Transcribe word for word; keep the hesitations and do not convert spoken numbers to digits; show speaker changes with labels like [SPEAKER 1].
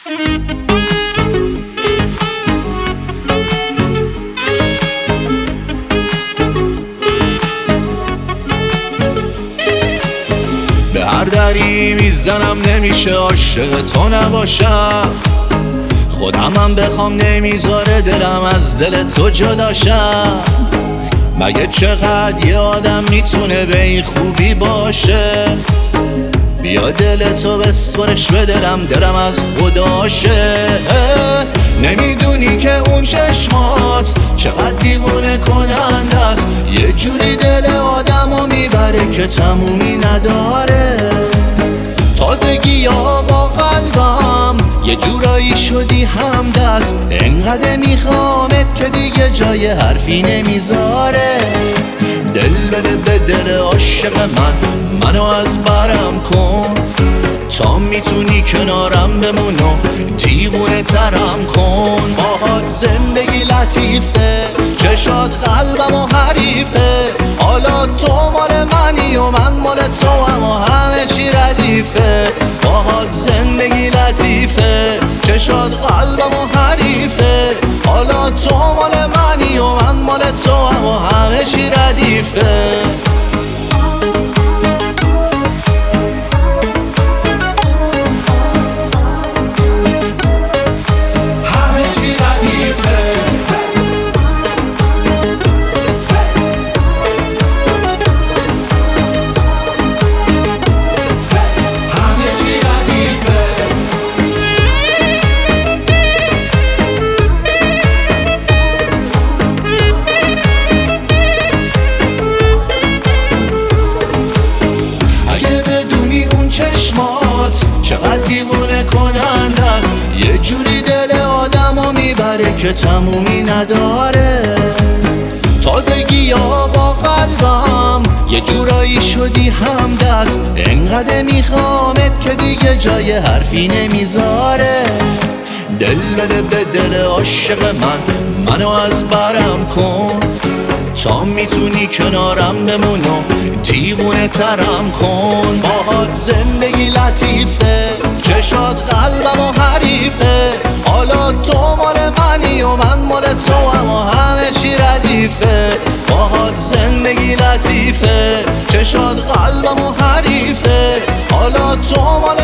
[SPEAKER 1] به هر دری میزنم نمیشه عاشق تو نباشم، خودمم بخوام نمیذاره دلم از دل تو جداشم. مگه چقدر یه آدم میتونه به این خوبی باشه؟ بیا دل تو بسپرش به دلم، دلم از خداشه. نمیدونی که اون چشمات چقدر دیوونه کننده است، یه جوری دل آدمو میبره که تمومی نداره. تازگی ها با قلبم یه جورایی شدی همدست، انقدر میخوامت که دیگه جای حرفی نمیذاره. دل بده به دل عاشق من، منو از برم کن، تا میتونی کنارم بمون و دیوونه ترم کن. باهات زندگی لطیفه، چشات قلبم و حریفه، حالا تو مال منی و من مال تو هم و همه چی ردیفه. باهات زندگی لطیفه، چشات قلبم و حریفه، حالا تو مال منی و من مال تو هم و همه چی ردیفه. چقدر دیوونه کننده است، یه جوری دل آدمو میبره که تمومی نداره. تازگی ها با قلبم یه جورایی شدی همدست، انقدر میخوامت که دیگه جای حرفی نمیذاره. دل بده به دل عاشق من، منو از برم کن، تا میتونی کنارم بمون و دیوونه ترم کن. باهات زندگی لطیفه، چشات قلبم و حریفه، حالا تو مال منی و من مال تو هم و همه چی ردیفه. باهات زندگی لطیفه، چشات قلبم و حریفه، حالا تو مال